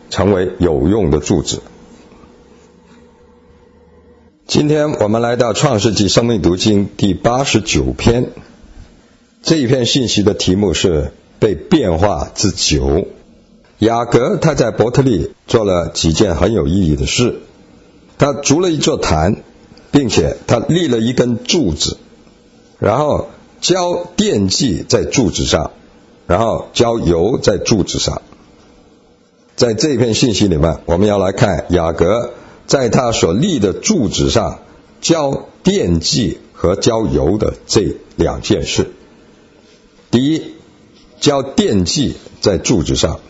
成为有用的柱子。今天我们来到创世纪生命读经第89篇，这一篇信息的题目是被变化之久。雅各他在伯特利做了几件很有意义的事，他筑了一座坛，并且他立了一根柱子，然后浇奠祭在柱子上，然后浇油在柱子上。在这篇信息里面，我们要来看雅各在他所立的柱子上浇奠祭和浇油的这两件事。第一，浇奠祭在柱子上。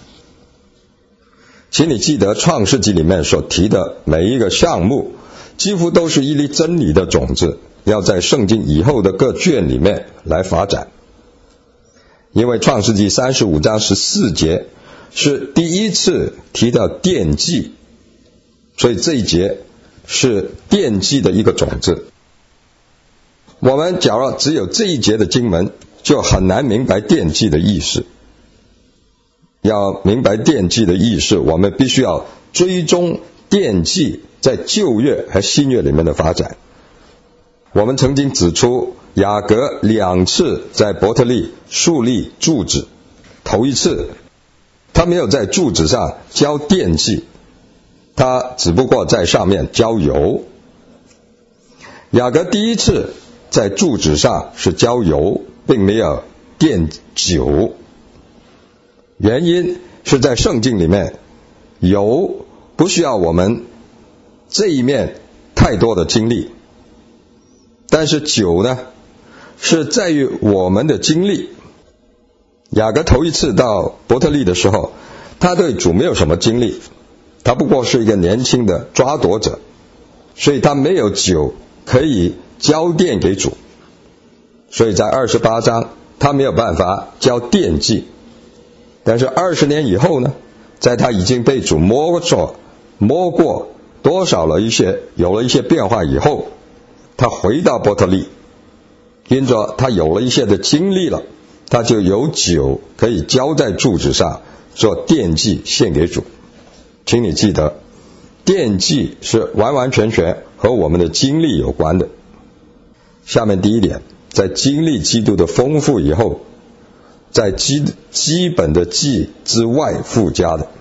请你记得创世纪里面所提的每一个项目几乎都是一粒真理的种子，要在圣经以后的各卷里面来发展。因为创世纪35章14节是第一次提到奠祭，所以这一节是奠祭的一个种子。我们假如只有这一节的经文，就很难明白奠祭的意思。要明白奠祭的意思，我们必须要追踪奠祭在旧约和新约里面的发展。我们曾经指出，雅各2次在伯特利树立柱子，头一次他没有在柱子上浇奠祭，他只不过在上面浇油。雅各第一次在柱子上是浇油，并没有奠酒，原因是在圣经里面，油不需要我们这一面太多的精力，但是酒呢，是在于我们的精力。雅各头一次到伯特利的时候，他对主没有什么精力，他不过是一个年轻的抓夺者，所以他没有酒可以浇奠给主，所以在28章他没有办法浇奠祭。但是20年以后呢，在他已经被主摸过多少了有了一些变化以后，他回到伯特利，因着他有了一些的经历了，他就有酒可以浇在柱子上做奠祭献给主。请你记得，奠祭是完完全全和我们的经历有关的。下面第一点，在经历基督的丰富以后，在基本的祭之外附加的。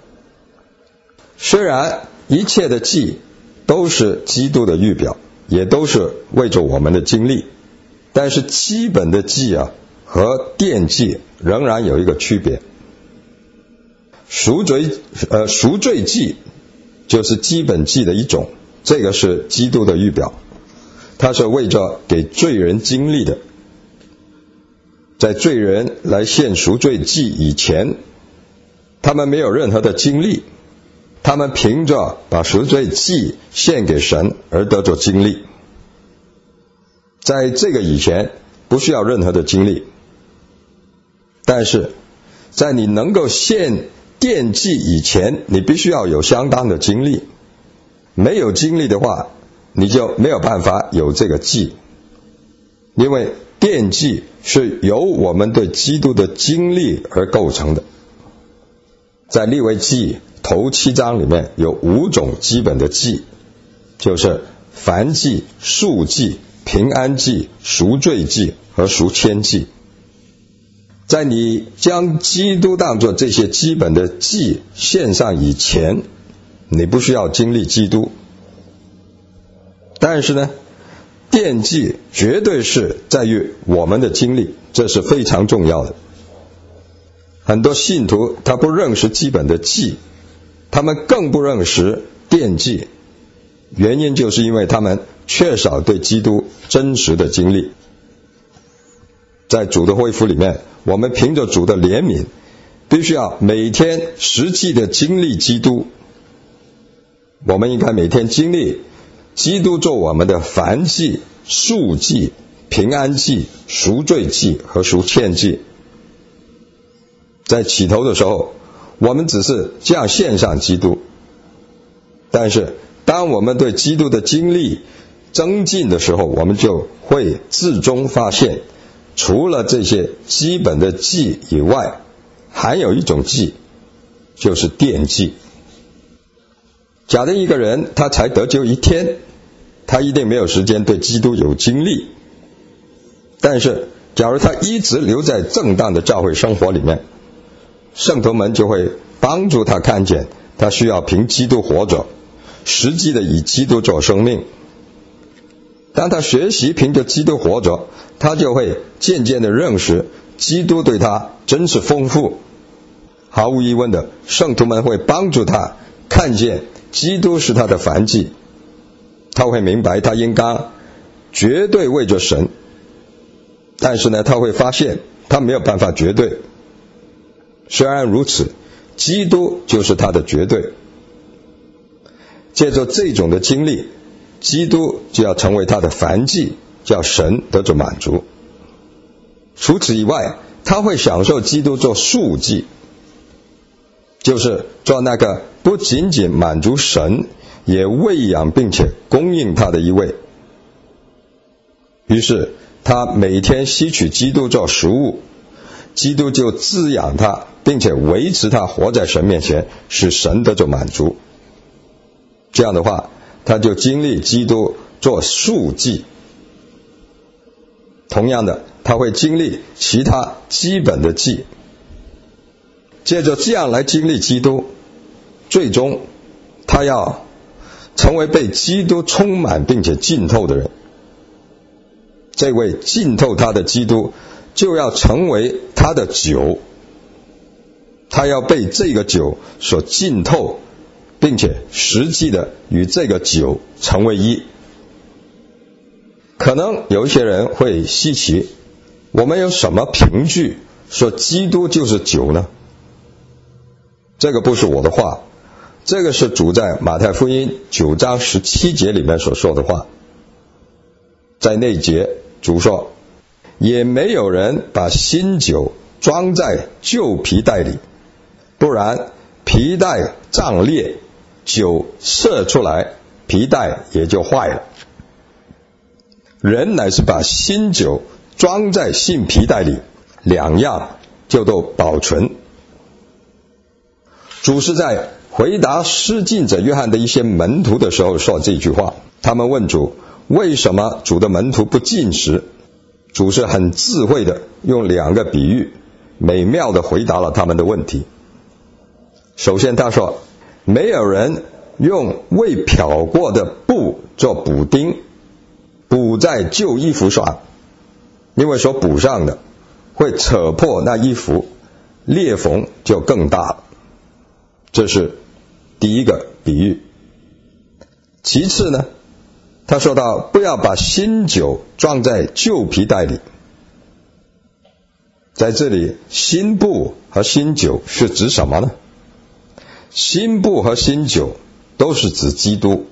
虽然一切的祭都是基督的预表，也都是为着我们的经历，但是基本的祭和奠祭仍然有一个区别。赎罪祭就是基本祭的一种，这个是基督的预表，它是为着给罪人经历的。在罪人来献赎罪祭以前，他们没有任何的经历，他们凭着把赎罪祭献给神而得着经历。在这个以前不需要任何的经历，但是在你能够献奠祭以前，你必须要有相当的经历，没有经历的话，你就没有办法有这个祭。因为奠祭是由我们对基督的经历而构成的。在利未记头7章里面有5种基本的祭，就是燔祭、素祭、平安祭、赎罪祭和赎愆祭。在你将基督当作这些基本的祭献上以前，你不需要经历基督。但是呢，奠祭绝对是在于我们的经历，这是非常重要的。很多信徒他不认识基本的祭，他们更不认识奠祭，原因就是因为他们缺少对基督真实的经历。在主的恢复里面，我们凭着主的怜悯，必须要每天实际的经历基督。我们应该每天经历基督做我们的燔祭、素祭、平安祭、赎罪祭和赎愆祭。在起头的时候，我们只是这样献上基督，但是当我们对基督的经历增进的时候，我们就会至终发现，除了这些基本的祭以外，还有一种祭， 就是惦记。假定一个人他才得救一天，他一定没有时间对基督有经历。但是假如他一直留在正当的教会生活里面，圣徒们就会帮助他看见他需要凭基督活着，实际的以基督做生命。当他学习凭着基督活着，他就会渐渐的认识基督对他真是丰富。毫无疑问的，圣徒们会帮助他看见基督是他的燔祭，他会明白他应当绝对为着神。但是呢，他会发现他没有办法绝对。虽然如此，基督就是他的绝对。借着这种的经历，基督就要成为他的燔祭，叫神得着满足。除此以外，他会享受基督做赎祭，就是做那个不仅仅满足神，也喂养并且供应他的一位。于是他每天吸取基督做食物，基督就滋养他，并且维持他活在神面前，使神得着满足。这样的话，他就经历基督做赎祭。同样的，他会经历其他基本的祭。借着这样来经历基督，最终他要成为被基督充满并且浸透的人。这位浸透他的基督就要成为他的酒，他要被这个酒所浸透，并且实际的与这个酒成为一。可能有一些人会稀奇，我们有什么凭据说基督就是酒呢？这个不是我的话，这个是主在马太福音9章17节里面所说的话。在那节主说，也没有人把新酒装在旧皮袋里，不然皮袋胀裂，酒射出来，皮袋也就坏了。人乃是把新酒装在新皮袋里，两样就都保存。主是在回答施浸者约翰的一些门徒的时候说这句话。他们问主，为什么主的门徒不禁食？主是很智慧的用2个比喻，美妙的回答了他们的问题。首先他说，没有人用未漂过的布做补丁，补在旧衣服上，因为所补上的会扯破那衣服，裂缝就更大了。这是第一个比喻。其次呢，他说到不要把新酒装在旧皮袋里。在这里，新布和新酒是指什么呢？新布和新酒都是指基督。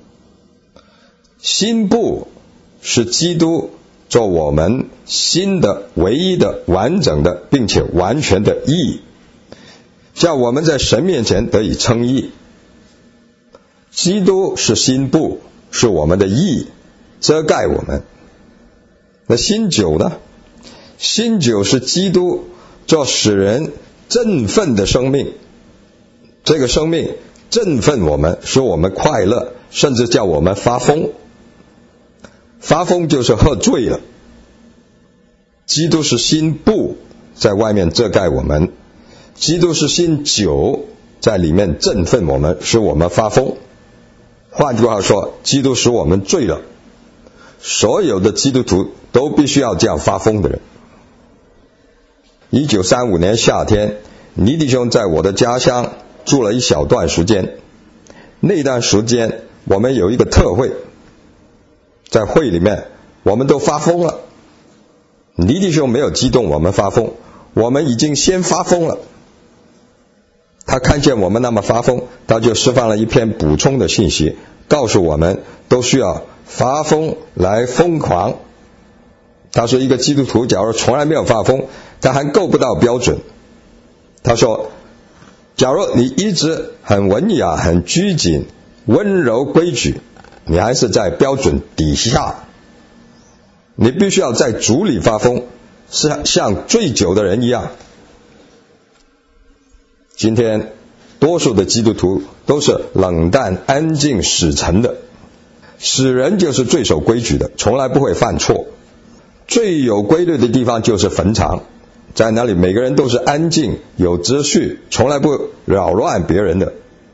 新布是基督做我们新的、唯一的、完整的并且完全的义，叫我们在神面前得以称义。基督是新布，是我们的义，遮盖我们。那新酒呢？新酒是基督做使人振奋的生命，这个生命振奋我们，使我们快乐，甚至叫我们发疯。发疯就是喝醉了。基督是新布，在外面遮盖我们；基督是新酒，在里面振奋我们，使我们发疯。换句话说，基督使我们醉了。所有的基督徒都必须要这样发疯的人。1935年夏天，尼弟兄在我的家乡住了一小段时间。那段时间我们有一个特会，在会里面我们都发疯了。尼弟兄没有激动我们发疯，我们已经先发疯了。他看见我们那么发疯，他就释放了一篇补充的信息，告诉我们都需要发疯来疯狂。他说一个基督徒假如从来没有发疯，他还够不到标准。他说假如你一直很文雅、很拘谨、温柔规矩，你还是在标准底下。你必须要在主里发疯，是像醉酒的人一样。今天多数的基督徒都是冷淡、安静、死沉的。死人就是最守规矩的，从来不会犯错。最有规律的地方就是坟场，在那里每个人都是安静、有秩序，从来不扰乱别人的。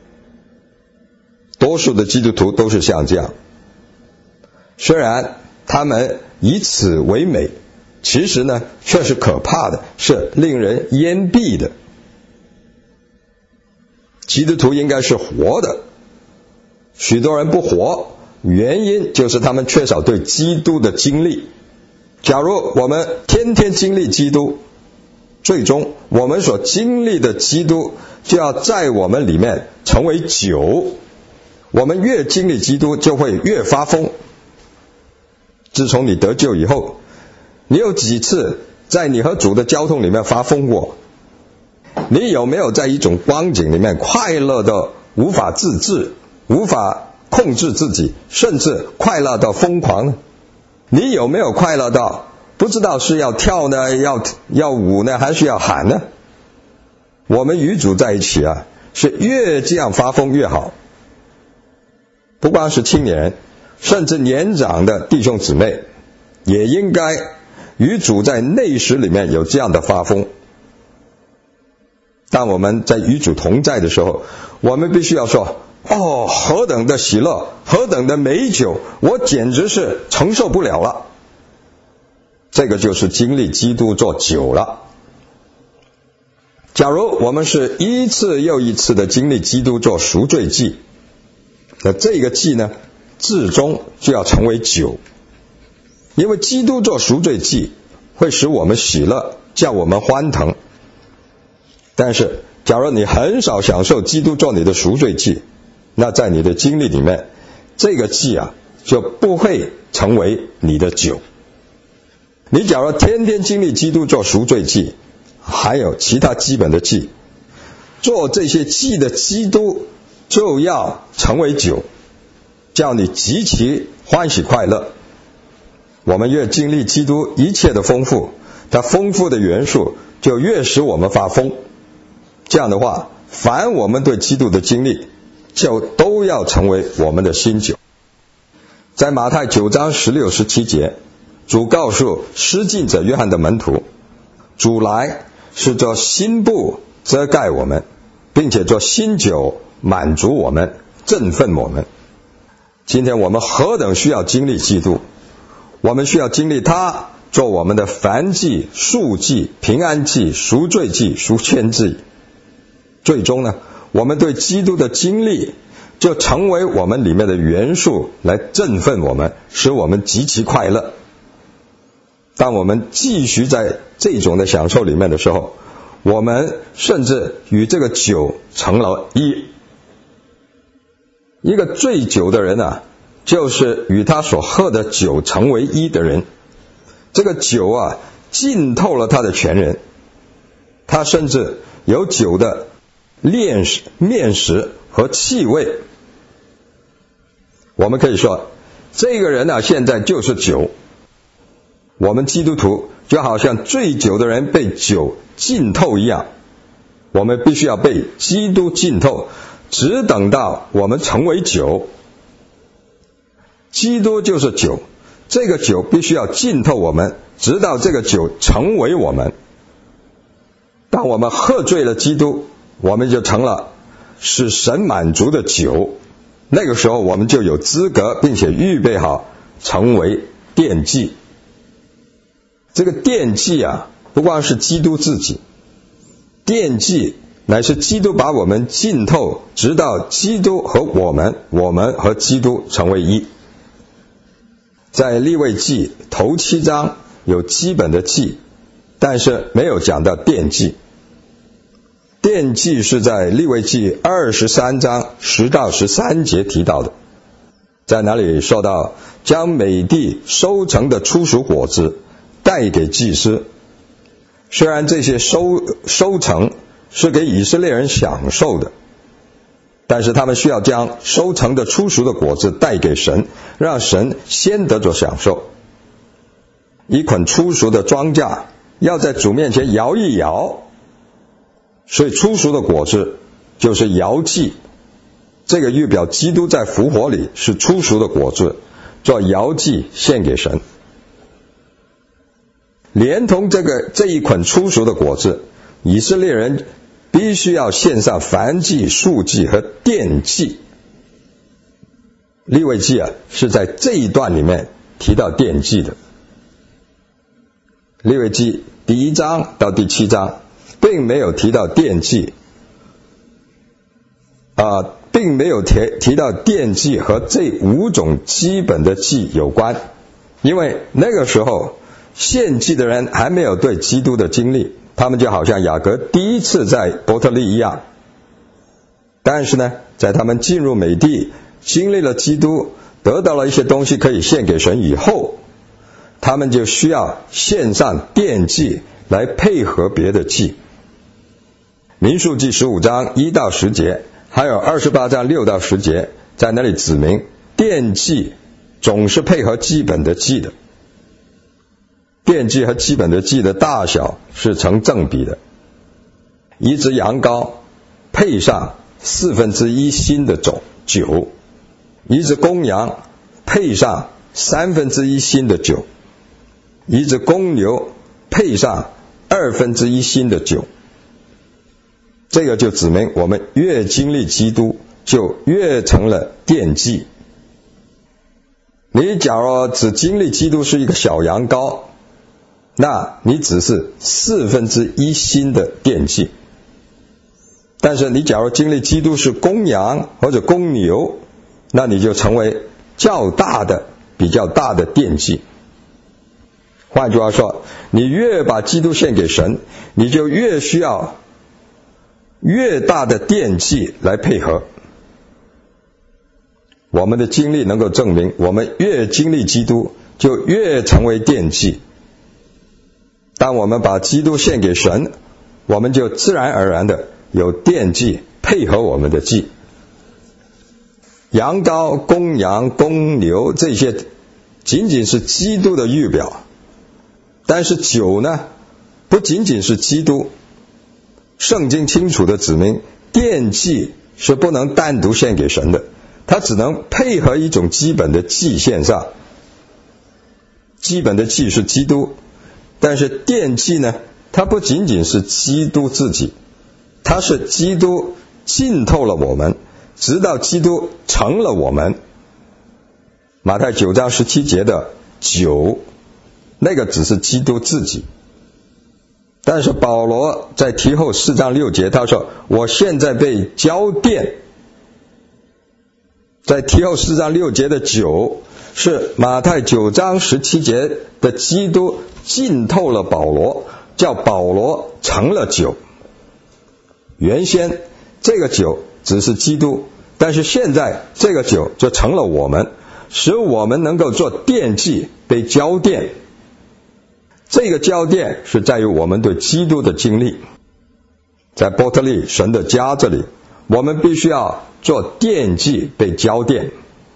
多数的基督徒都是像这样，虽然他们以此为美，其实呢却是可怕的，是令人厌避的。基督徒应该是活的，许多人不活，原因就是他们缺少对基督的经历。假如我们天天经历基督，最终我们所经历的基督就要在我们里面成为酒。我们越经历基督就会越发疯。自从你得救以后，你有几次在你和主的交通里面发疯过？你有没有在一种光景里面快乐的无法自制，无法控制自己，甚至快乐到疯狂呢？你有没有快乐到不知道是要跳呢，要舞呢，还是要喊呢？我们与主在一起啊，是越这样发疯越好。不光是青年人，甚至年长的弟兄姊妹也应该与主在内室里面有这样的发疯。当我们在与主同在的时候，我们必须要说，哦，何等的喜乐，何等的美酒，我简直是承受不了了。这个就是经历基督做酒了。假如我们是一次又一次的经历基督做赎罪祭，那这个祭呢，至终就要成为酒。因为基督做赎罪祭会使我们喜乐，叫我们欢腾。但是假如你很少享受基督做你的赎罪祭，那在你的经历里面，这个祭啊就不会成为你的酒。你假如天天经历基督做赎罪祭，还有其他基本的祭，做这些祭的基督就要成为酒，叫你极其欢喜快乐。我们越经历基督一切的丰富，它丰富的元素就越使我们发疯。这样的话，凡我们对基督的经历，就都要成为我们的新酒。在马太9章16、17节，主告诉施浸者约翰的门徒，主来是做新布遮盖我们，并且做新酒满足我们，振奋我们。今天我们何等需要经历基督，我们需要经历他做我们的燔祭、赎祭、平安祭、赎罪祭、赎愆祭。最终呢，我们对基督的经历就成为我们里面的元素，来振奋我们，使我们极其快乐。当我们继续在这种的享受里面的时候，我们甚至与这个酒成了一。一个醉酒的人啊，就是与他所喝的酒成为一的人。这个酒啊，浸透了他的全人，他甚至有酒的面食和气味。我们可以说，这个人啊，现在就是酒。我们基督徒就好像醉酒的人被酒浸透一样，我们必须要被基督浸透，只等到我们成为酒。基督就是酒，这个酒必须要浸透我们，直到这个酒成为我们。当我们喝醉了基督，我们就成了使神满足的酒，那个时候我们就有资格并且预备好成为奠祭。这个奠祭啊，不光是基督自己，奠祭乃是基督把我们浸透，直到基督和我们和基督成为一。在利未记头7章有基本的祭，但是没有讲到奠祭。奠祭是在利未记23章10到13节提到的，在哪里说到将美地收成的初熟果子带给祭司。虽然这些收成是给以色列人享受的，但是他们需要将收成的初熟的果子带给神，让神先得着享受。一捆初熟的庄稼要在主面前摇一摇，所以初熟的果子就是摇祭，这个预表基督在复活里是初熟的果子，做摇祭献给神。连同这一捆初熟的果子，以色列人必须要献上燔祭、素祭和奠祭。利未记是在这一段里面提到奠祭的。利未记第1章到第7章并没有提到奠祭，并没有提到奠祭和这5种基本的祭有关，因为那个时候献祭的人还没有对基督的经历，他们就好像雅各第一次在伯特利一样。但是呢，在他们进入美地，经历了基督，得到了一些东西可以献给神以后，他们就需要献上奠祭来配合别的祭。民数记15章1到10节，还有28章6到10节，在那里指明奠祭总是配合基本的祭的。奠祭和基本的祭的大小是成正比的，一只羊羔配上1/4新的酒，一只公羊配上1/3新的酒，一只公牛配上1/2新的酒。这个就指明我们越经历基督，就越成了奠祭。你假如只经历基督是一个小羊羔，那你只是1/4新的奠祭。但是你假如经历基督是公羊或者公牛，那你就成为比较大的奠祭。换句话说，你越把基督献给神，你就越需要越大的奠祭来配合。我们的经历能够证明，我们越经历基督，就越成为奠祭。当我们把基督献给神，我们就自然而然的有奠祭配合我们的祭。羊羔、公羊、公牛这些仅仅是基督的预表，但是酒呢，不仅仅是基督。圣经清楚的指明，奠祭是不能单独献给神的，它只能配合一种基本的祭献上。基本的祭是基督，但是奠祭呢，它不仅仅是基督自己，它是基督浸透了我们，直到基督成了我们。马太9章17节的酒，那个只是基督自己。但是保罗在提后4章6节他说，我现在被浇奠。在提后4章6节的酒，是马太9章17节的基督浸透了保罗，叫保罗成了酒。原先这个酒只是基督，但是现在这个酒就成了我们，使我们能够做奠祭，被浇奠。这个浇奠是在于我们对基督的经历。在伯特利神的家这里，我们必须要做奠祭，被浇奠。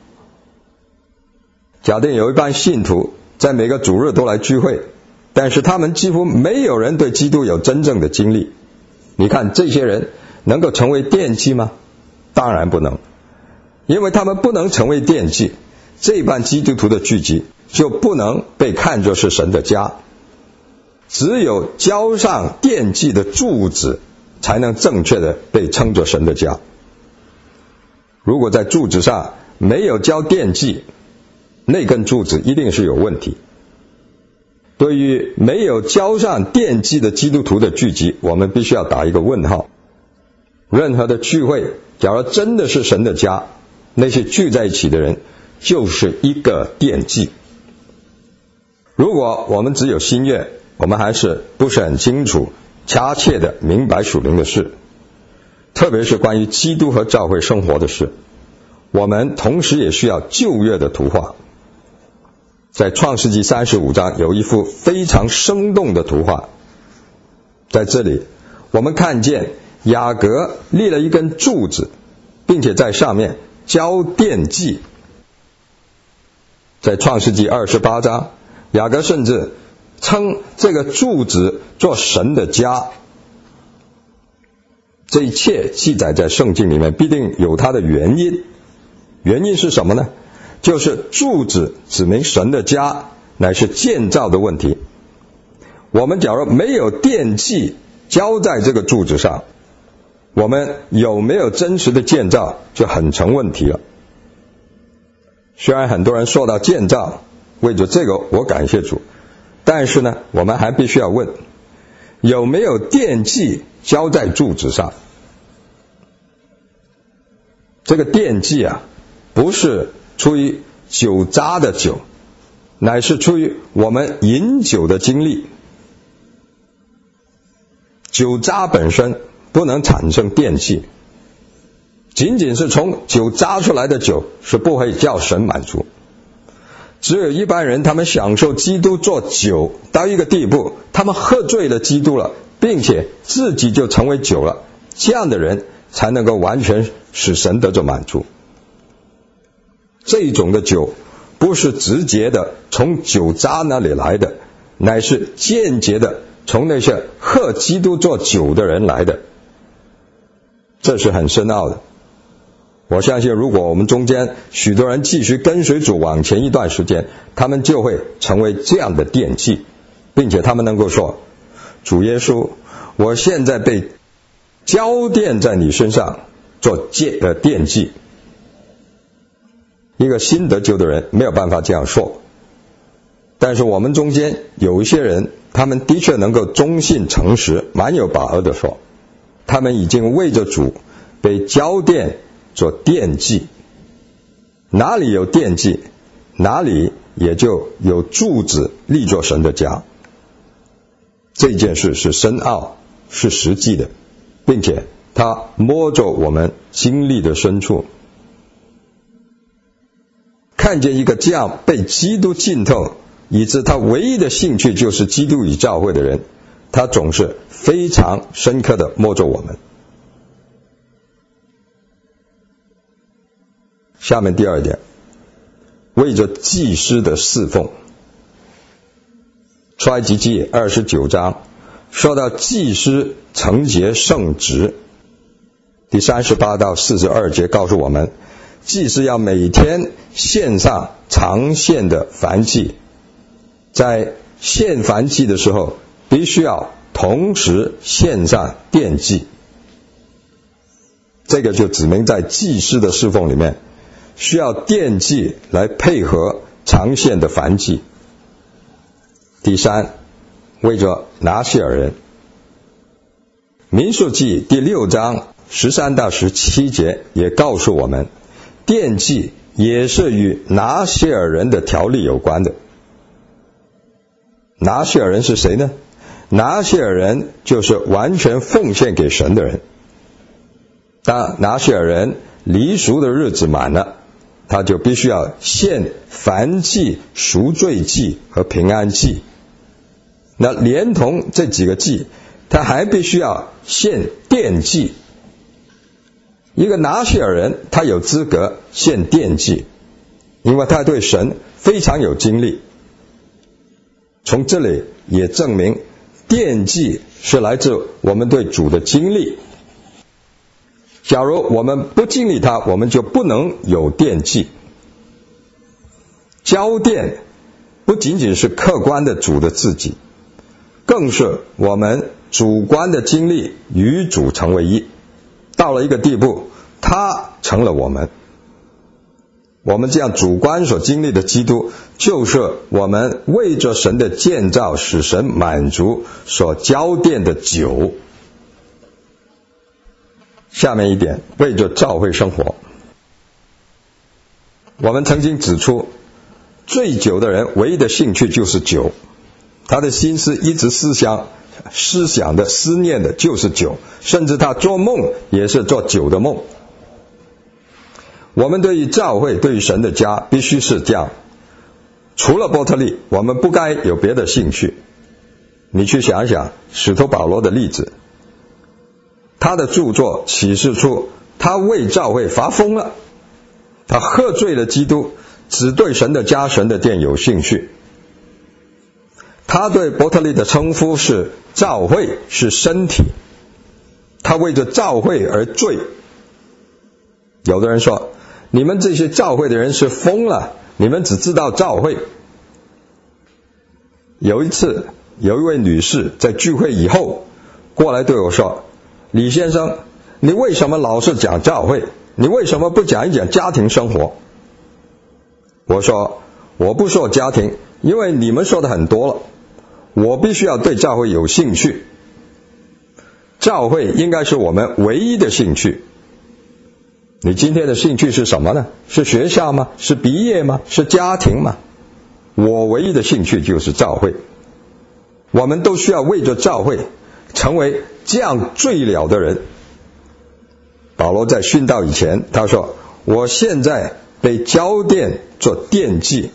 假定有一班信徒在每个主日都来聚会，但是他们几乎没有人对基督有真正的经历。你看这些人能够成为奠祭吗？当然不能，因为他们不能成为奠祭，这班基督徒的聚集就不能被看作是神的家。只有浇上奠祭的柱子，才能正确的被称作神的家。如果在柱子上没有浇奠祭，那根柱子一定是有问题。对于没有浇上奠祭的基督徒的聚集，我们必须要打一个问号。任何的聚会，假如真的是神的家，那些聚在一起的人就是一个奠祭。如果我们只有心愿，我们还是不是很清楚恰切的明白属灵的事，特别是关于基督和教会生活的事。我们同时也需要旧约的图画。在创世纪35章有一幅非常生动的图画，在这里我们看见雅各立了一根柱子，并且在上面浇奠祭。在创世纪28章，雅各甚至称这个柱子做神的家。 这一切记载在圣经里面必定有它的原因。原因是什么呢？就是柱子指明神的家乃是建造的问题。我们假如没有奠基交在这个柱子上，我们有没有真实的建造就很成问题了。虽然很多人说到建造，为着这个我感谢主，但是呢，我们还必须要问，有没有奠基交在柱子上？这个奠基啊，不是出于酒渣的酒，乃是出于我们饮酒的经历。酒渣本身不能产生奠基，仅仅是从酒渣出来的酒是不会叫神满足。只有一般人他们享受基督做酒到一个地步，他们喝醉了基督了，并且自己就成为酒了，这样的人才能够完全使神得着满足。这一种的酒不是直接的从酒渣那里来的，乃是间接的从那些喝基督做酒的人来的，这是很深奥的。我相信如果我们中间许多人继续跟随主往前一段时间，他们就会成为这样的奠基，并且他们能够说，主耶稣，我现在被交奠在你身上做奠基。一个新得救的人没有办法这样说，但是我们中间有一些人，他们的确能够忠信诚实，蛮有把握的说，他们已经为着主被交奠做奠基。哪里有奠基，哪里也就有柱子立作神的家。这件事是深奥，是实际的，并且它摸着我们经历的深处。看见一个这样被基督浸透，以致他唯一的兴趣就是基督与教会的人，他总是非常深刻的摸着我们。下面第二点，为着祭司的侍奉。出埃及记29章说到祭司承接圣职，第38到42节告诉我们，祭司要每天献上常献的燔祭，在献燔祭的时候必须要同时献上奠祭。这个就指明在祭司的侍奉里面需要奠祭来配合常献的燔祭。第三，为着拿西尔人。民数记第6章13到17节也告诉我们，奠祭也是与拿西尔人的条例有关的。拿西尔人是谁呢？拿西尔人就是完全奉献给神的人。当拿西尔人离俗的日子满了，他就必须要献燔祭、赎罪祭和平安祭。那连同这几个祭，他还必须要献奠祭。一个拿西尔人，他有资格献奠祭，因为他对神非常有经历。从这里也证明奠祭是来自我们对主的经历。假如我们不经历它，我们就不能有奠祭。交奠不仅仅是客观的主的自己，更是我们主观的经历与主成为一，到了一个地步，他成了我们。我们这样主观所经历的基督，就是我们为着神的建造使神满足所交奠的酒。下面一点，为着教会生活。我们曾经指出，醉酒的人唯一的兴趣就是酒，他的心思一直思想的思念的就是酒，甚至他做梦也是做酒的梦。我们对于教会，对于神的家必须是这样，除了伯特利，我们不该有别的兴趣。你去想一想使徒保罗的例子，他的著作启示出他为教会发疯了，他喝醉了基督，只对神的家、神的殿有兴趣。他对伯特利的称呼是教会，是身体。 他为着教会而罪。有的人说，你们这些教会的人是疯了，你们只知道教会。有一次，有一位女士在聚会以后过来对我说，李先生，你为什么老是讲教会？你为什么不讲一讲家庭生活？我说，我不说家庭，因为你们说的很多了，我必须要对教会有兴趣。教会应该是我们唯一的兴趣。你今天的兴趣是什么呢？是学校吗？是毕业吗？是家庭吗？我唯一的兴趣就是教会。我们都需要为着教会成为这样最了的人。保罗在殉道以前他说，我现在被交奠做奠祭。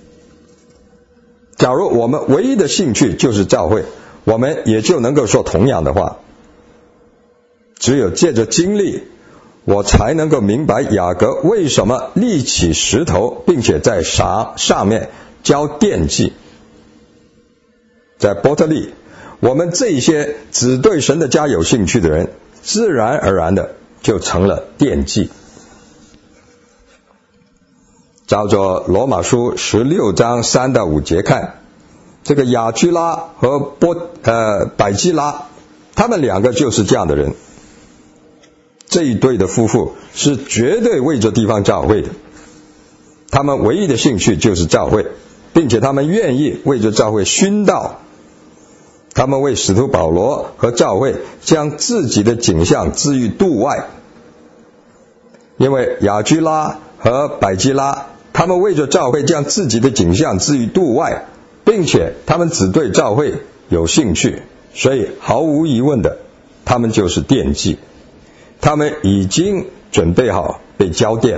假如我们唯一的兴趣就是教会，我们也就能够说同样的话。只有借着经历，我才能够明白雅各为什么立起石头，并且在上面浇奠祭。在伯特利，我们这些只对神的家有兴趣的人，自然而然的就成了奠祭。照着罗马书16章3到5节看，这个雅居拉和百基拉，他们两个就是这样的人。这一对的夫妇是绝对为着地方教会的，他们唯一的兴趣就是教会，并且他们愿意为着教会殉道。他们为使徒保罗和教会将自己的景象置于度外。因为雅居拉和百基拉，他们为着教会将自己的景象置于度外，并且他们只对教会有兴趣，所以毫无疑问的，他们就是奠祭。他们已经准备好被交奠。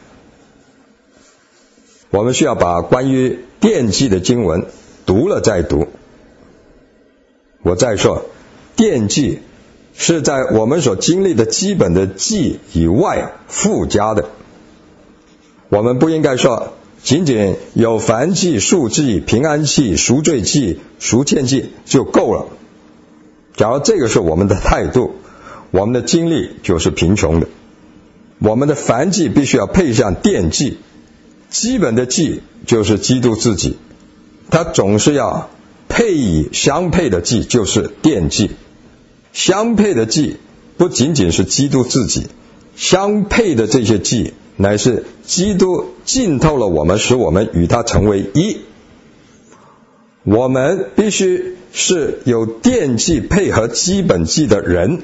我们需要把关于奠祭的经文读了再读。我再说，奠祭是在我们所经历的基本的祭以外附加的。我们不应该说仅仅有燔祭、赎祭、平安祭、赎罪祭、赎愆祭就够了。假如这个是我们的态度，我们的经历就是贫穷的。我们的燔祭必须要配上奠祭，基本的祭就是基督自己，他总是要配以相配的祭，就是奠祭。相配的祭不仅仅是基督自己，相配的这些祭乃是基督浸透了我们，使我们与他成为一。我们必须是有奠祭配合基本祭的人。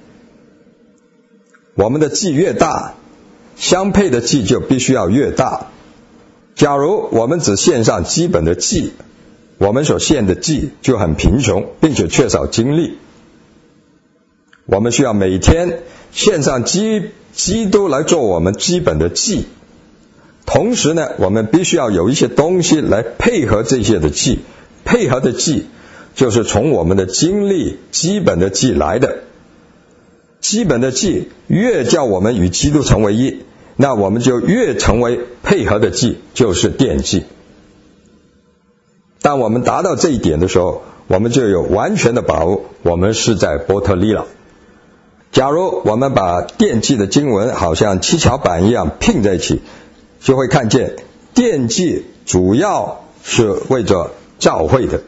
我们的祭越大，相配的祭就必须要越大。假如我们只献上基本的祭，我们所献的祭就很贫穷，并且缺少精力。我们需要每天献上基督来做我们基本的祭，同时呢，我们必须要有一些东西来配合这些的祭。配合的祭就是从我们的经历基本的祭来的。基本的祭越叫我们与基督成为一，那我们就越成为配合的祭，就是奠祭。当我们达到这一点的时候，我们就有完全的把握，我们是在伯特利了。假如我们把奠祭的经文好像七巧板一样拼在一起，就会看见奠祭主要是为着教会的。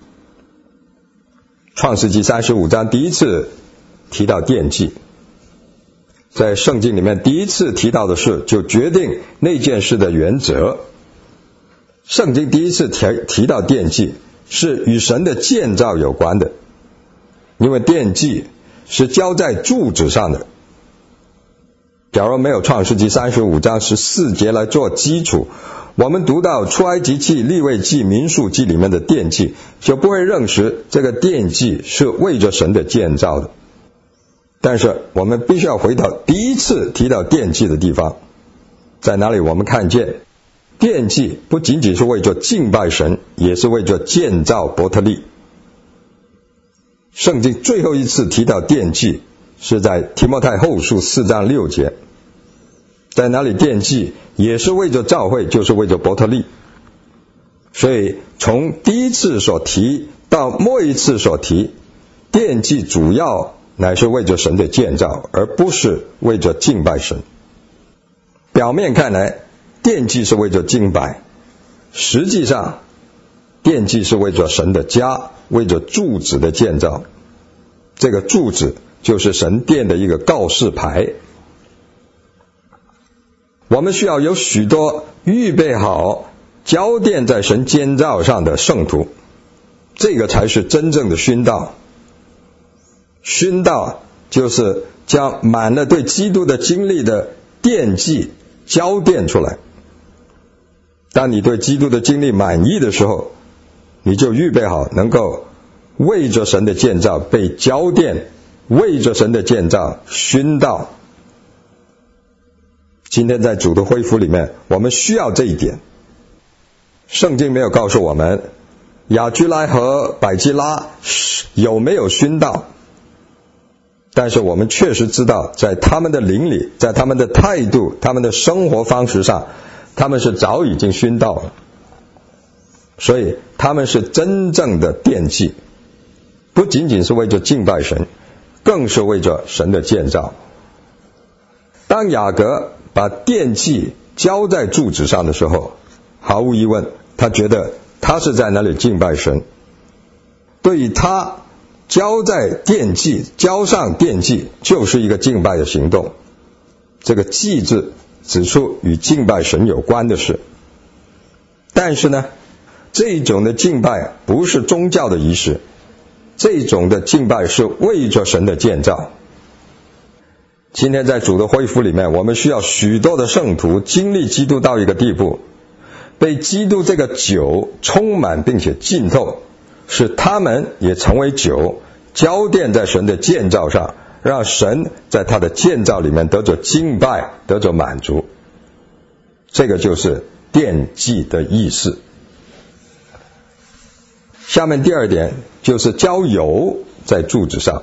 创世纪35章第一次提到奠祭，在圣经里面第一次提到的事，就决定那件事的原则。圣经第一次提到奠祭是与神的建造有关的，因为奠祭是浇在柱子上的。假如没有创世纪35章14节来做基础，我们读到出埃及记、利未记、民数记里面的奠祭，就不会认识这个奠祭是为着神的建造的。但是我们必须要回到第一次提到奠祭的地方，在哪里我们看见奠祭不仅仅是为着敬拜神，也是为着建造伯特利。圣经最后一次提到奠祭是在提摩太后书4章6节，在哪里奠祭也是为着教会，就是为着伯特利。所以从第一次所提到末一次所提，奠祭主要乃是为着神的建造，而不是为着敬拜神。表面看来，奠祭是为着敬拜，实际上奠祭是为着神的家，为着柱子的建造。这个柱子就是神殿的一个告示牌。我们需要有许多预备好交奠在神建造上的圣徒，这个才是真正的殉道。殉道就是将满了对基督的经历的奠祭交奠出来。当你对基督的经历满意的时候，你就预备好能够为着神的建造被交奠，为着神的建造殉道。今天在主的恢复里面，我们需要这一点。圣经没有告诉我们亚居拉和百基拉有没有殉道，但是我们确实知道，在他们的灵里，在他们的态度，他们的生活方式上，他们是早已经殉道了。所以他们是真正的奠祭，不仅仅是为着敬拜神，更是为着神的建造。当雅各把奠祭交在柱子上的时候，毫无疑问，他觉得他是在那里敬拜神。对于他，交在奠祭，交上奠祭就是一个敬拜的行动。这个祭字指出与敬拜神有关的事。但是呢，这种的敬拜不是宗教的仪式，这种的敬拜是为着神的建造。今天在主的恢复里面，我们需要许多的圣徒经历基督到一个地步，被基督这个酒充满并且浸透，使他们也成为酒，交奠在神的建造上，让神在他的建造里面得着敬拜，得着满足。这个就是奠祭的意思。下面第二点就是浇油在柱子上。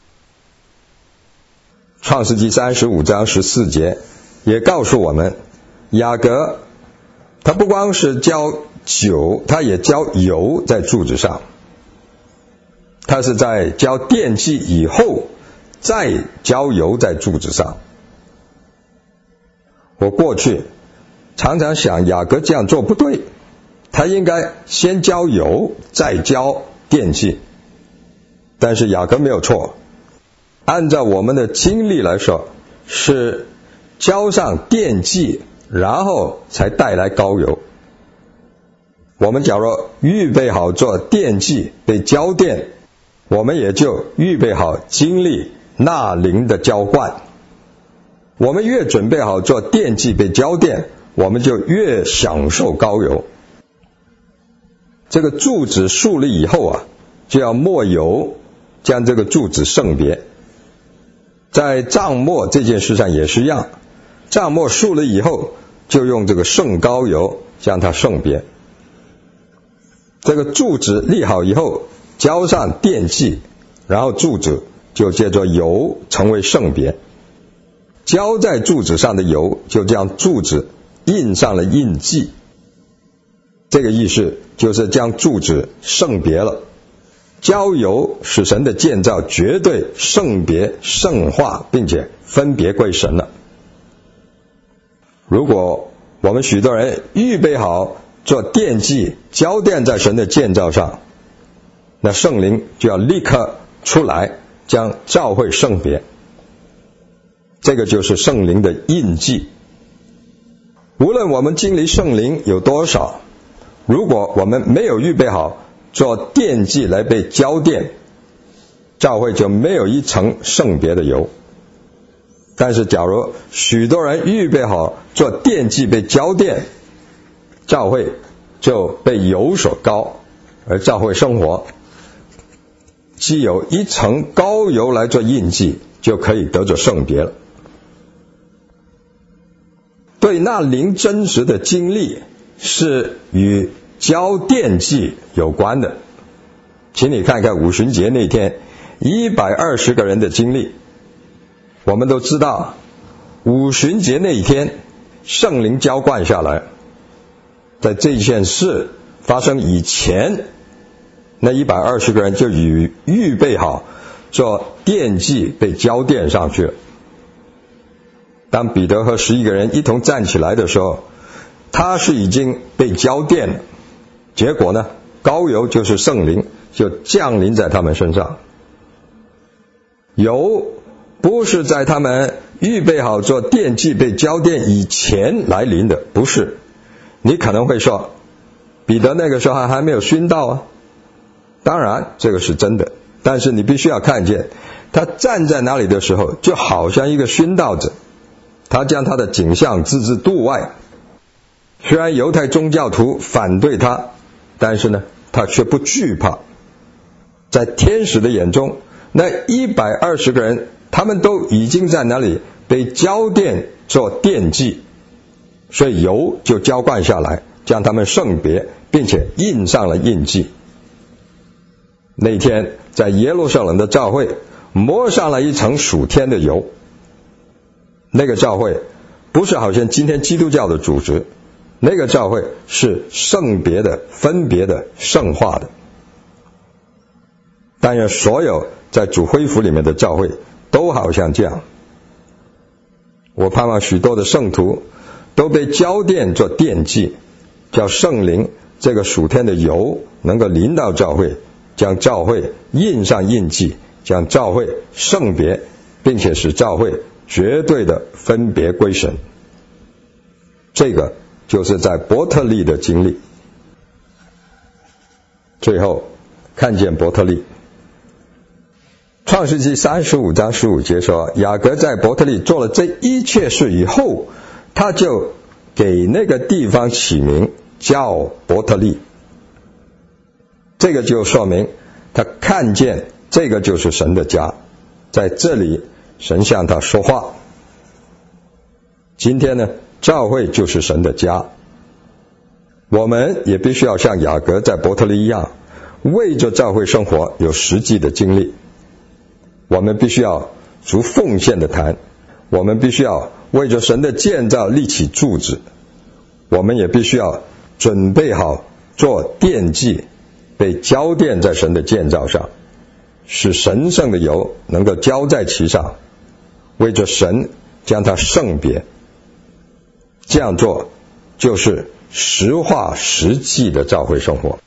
创世纪35章14节也告诉我们，雅各他不光是浇酒，他也浇油在柱子上。他是在浇奠祭以后再浇油在柱子上。我过去常常想，雅各这样做不对，他应该先浇油再浇奠祭。但是雅各没有错，按照我们的经历来说，是浇上奠祭然后才带来膏油。我们假如预备好做奠祭被浇奠，我们也就预备好经历那灵的浇灌。我们越准备好做奠祭被浇奠，我们就越享受膏油。这个柱子树立以后就要抹油，将这个柱子圣别。在帐幕这件事上也是一样，帐幕树立以后，就用这个圣膏油将它圣别。这个柱子立好以后，浇上奠祭，然后柱子就借着油成为圣别。浇在柱子上的油就将柱子印上了印记。这个意思就是将柱子圣别了。浇油使神的建造绝对圣别圣化，并且分别归神了。如果我们许多人预备好做奠祭，交奠在神的建造上，那圣灵就要立刻出来将教会圣别。这个就是圣灵的印记。无论我们经历圣灵有多少，如果我们没有预备好做奠祭来被交奠，教会就没有一层圣别的油。但是假如许多人预备好做奠祭被交奠，教会就被油所膏，而教会生活既有一层膏油来做印记，就可以得着圣别了。对那灵真实的经历是与交奠祭有关的。请你看看五旬节那天120个人的经历。我们都知道五旬节那一天圣灵浇灌下来，在这件事发生以前，那120个人就预备好做奠祭被浇奠上去了。当彼得和11个人一同站起来的时候，他是已经被浇奠了，结果呢，膏油就是圣灵就降临在他们身上。油不是在他们预备好做奠祭被浇奠以前来临的，不是。你可能会说，彼得那个时候还没有殉道啊。当然这个是真的，但是你必须要看见他站在那里的时候就好像一个殉道者，他将他的景象置之度外。虽然犹太宗教徒反对他，但是呢他却不惧怕。在天使的眼中，那120个人他们都已经在那里被浇奠做奠祭，所以油就浇灌下来，将他们圣别，并且印上了印记。那天在耶路撒冷的教会抹上了一层属天的油。那个教会不是好像今天基督教的组织，那个教会是圣别的、分别的、圣化的。但愿所有在主恢复里面的教会都好像这样。我盼望许多的圣徒都被浇奠做奠祭，叫圣灵这个属天的油能够临到教会，将教会印上印记，将教会圣别，并且使教会绝对的分别归神。这个就是在伯特利的经历。最后看见伯特利，创世纪35章15节说，雅各在伯特利做了这一切事以后，他就给那个地方起名叫伯特利。这个就说明他看见这个就是神的家，在这里神向他说话。今天呢，教会就是神的家，我们也必须要像雅各在伯特利一样，为着教会生活有实际的经历。我们必须要逐奉献的谈，我们必须要为着神的建造立起柱子，我们也必须要准备好做奠祭，被浇奠在神的建造上，使神圣的油能够浇在其上，为着神将它圣别。这样做就是实化实际的教会生活。